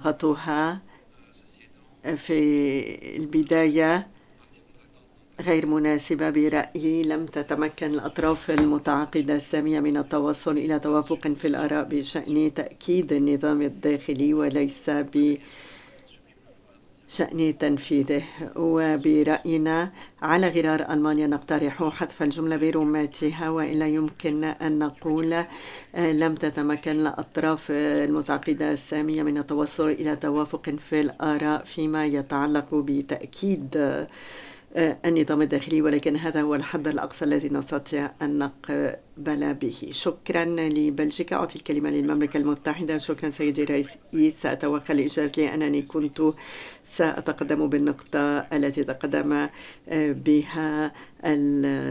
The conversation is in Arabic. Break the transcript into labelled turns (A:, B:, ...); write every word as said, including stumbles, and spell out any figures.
A: صياغتها في البداية غير مناسبة برأيي. لم تتمكن الأطراف المتعاقدة السامية من التوصل إلى توافق في الآراء بشأن تأكيد النظام الداخلي وليس بشأن تنفيذه. وبرأينا على غرار ألمانيا نقترح حذف الجملة برماتها، وإلا يمكن أن نقول لم تتمكن الأطراف المتعاقدة السامية من التوصل إلى توافق في الآراء فيما يتعلق بتأكيد النظام الداخلي، ولكن هذا هو الحد الأقصى الذي نستطيع أن نقبل به. شكرا لبلجيكا. أعطي الكلمة للمملكة المتحدة. شكرا سيدي الرئيس. سأتوخى الإجازة لأنني كنت سأتقدم بالنقطة التي تقدم بها